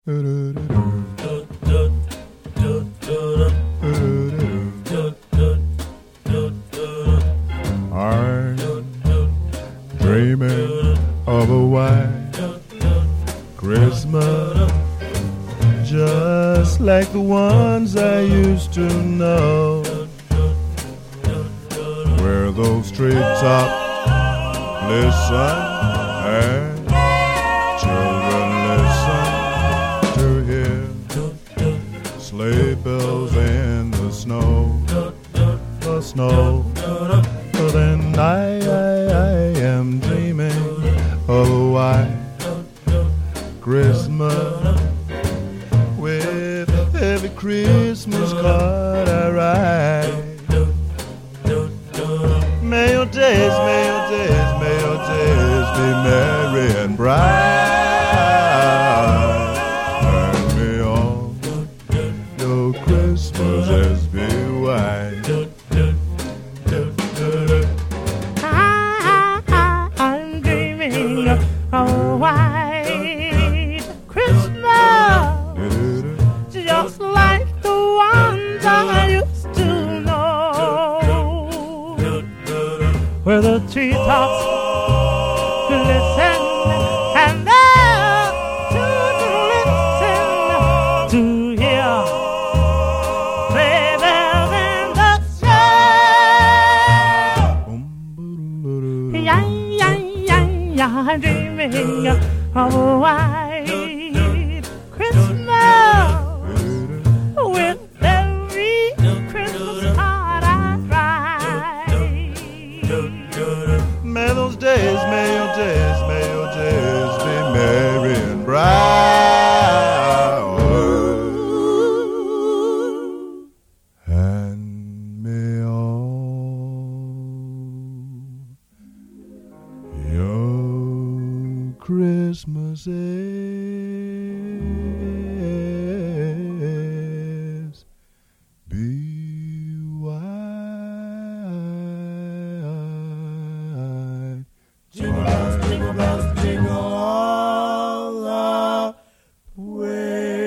I'm dreaming of a white Christmas, just like the ones I used to know, where those treetops listen and children listen to hear sleigh bells in the snow, the snow. So then I am dreaming of a white Christmas, with every Christmas card I write. May your days, may your days, may your days be merry and bright, and may all your Christmases be white. I'm dreaming of a white Christmas, just like the ones I used to know, where the treetops glisten and the children listen to hear sleigh bells in the snow. Yeah, yeah, yeah, yeah, I'm dreaming of a white Christmas, with every Christmas card I write. May those days, may your days, may your days be merry and bright, and may all your Christmases be white. Jingle bells, jingle all the way.